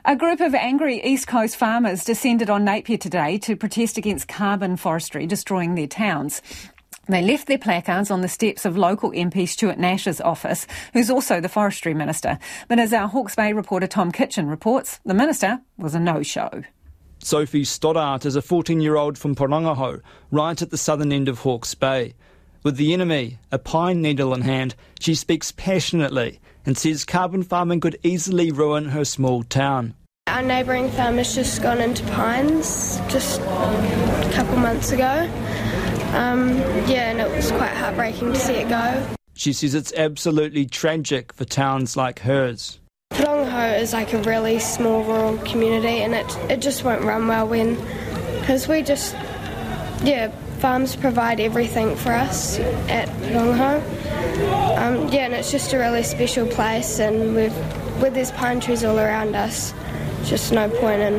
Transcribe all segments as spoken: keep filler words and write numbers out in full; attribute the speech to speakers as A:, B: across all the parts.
A: A group of angry East Coast farmers descended on Napier today to protest against carbon forestry destroying their towns. They left their placards on the steps of local M P Stuart Nash's office, who's also the forestry minister. But as our Hawke's Bay reporter Tom Kitchen reports, the minister was a no-show.
B: Sophie Stoddart is a fourteen-year-old from Porongaho, right at the southern end of Hawke's Bay. With the enemy, a pine needle in hand, she speaks passionately and says carbon farming could easily ruin her small town.
C: Our neighbouring farm has just gone into pines just a couple months ago. Um, yeah, and it was quite heartbreaking to see it go.
B: She says it's absolutely tragic for towns like hers.
C: Porongaho is like a really small rural community, and it it just won't run well when, because we just, yeah, farms provide everything for us at Porongaho. Um, yeah, and it's just a really special place, and we've, with there's pine trees all around us, just no point in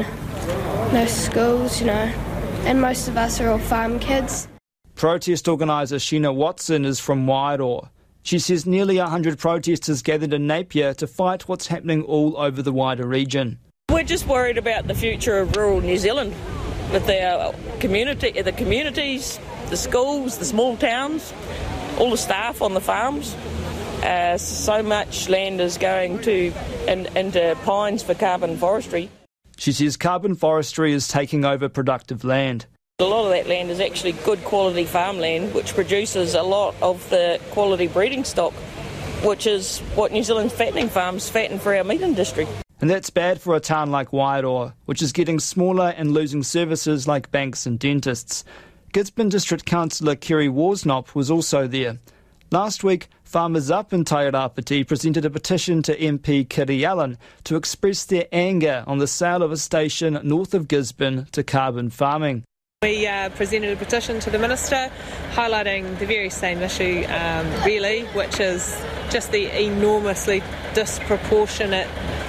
C: no schools, you know, and most of us are all farm kids.
B: Protest organiser Sheena Watson is from Wairoa. She says nearly one hundred protesters gathered in Napier to fight what's happening all over the wider region.
D: We're just worried about the future of rural New Zealand, with our community, the communities, the schools, the small towns, all the staff on the farms. Uh, so much land is going to in, into pines for carbon forestry.
B: She says carbon forestry is taking over productive land.
D: A lot of that land is actually good quality farmland, which produces a lot of the quality breeding stock, which is what New Zealand's fattening farms fatten for our meat industry.
B: And that's bad for a town like Wairoa, which is getting smaller and losing services like banks and dentists. Gisborne District Councillor Kerry Worsnop was also there. Last week, farmers up in Tairāpiti presented a petition to M P Kiri Allen to express their anger on the sale of a station north of Gisborne to carbon farming.
E: We uh, presented a petition to the Minister highlighting the very same issue, um, really, which is just the enormously disproportionate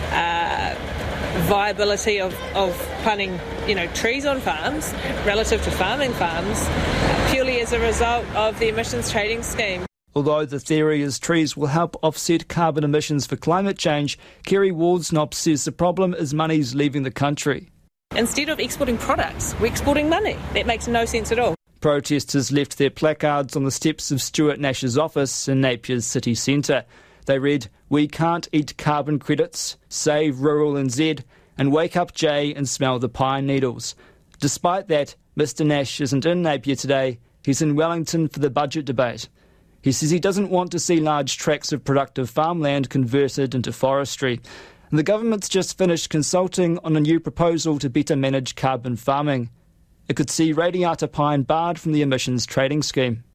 E: uh, viability of, of planting, you know, trees on farms relative to farming farms, uh, purely as a result of the emissions trading scheme.
B: Although the theory is trees will help offset carbon emissions for climate change, Kerry Worsnop says the problem is money's leaving the country.
E: Instead of exporting products, we're exporting money. That makes no sense at all.
B: Protesters left their placards on the steps of Stuart Nash's office in Napier's city centre. They read, "We can't eat carbon credits, save rural N Z, and wake up Jay and smell the pine needles." Despite that, Mister Nash isn't in Napier today. He's in Wellington for the budget debate. He says he doesn't want to see large tracts of productive farmland converted into forestry. And the government's just finished consulting on a new proposal to better manage carbon farming. It could see radiata pine barred from the emissions trading scheme.